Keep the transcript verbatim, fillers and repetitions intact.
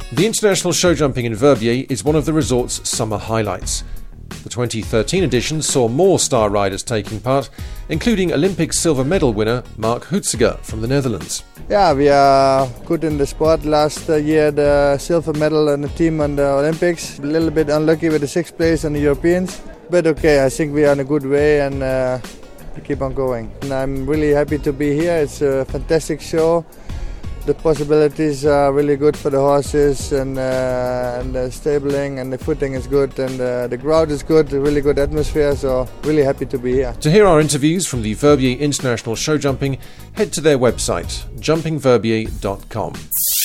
The International Show Jumping in Verbier is one of the resort's summer highlights. The twenty thirteen edition saw more star riders taking part, including Olympic silver medal winner Mark Huitziger from the Netherlands. Yeah, we are good in the sport. Last year the silver medal and the team on the Olympics. A little bit unlucky with the sixth place on the Europeans. But okay, I think we are in a good way and uh, we keep on going. And I'm really happy to be here. It's a fantastic show. The possibilities are really good for the horses, and, uh, and the stabling and the footing is good, and uh, the crowd is good, a really good atmosphere, so really happy to be here. To hear our interviews from the Verbier International Show Jumping, head to their website, jumping verbier dot com.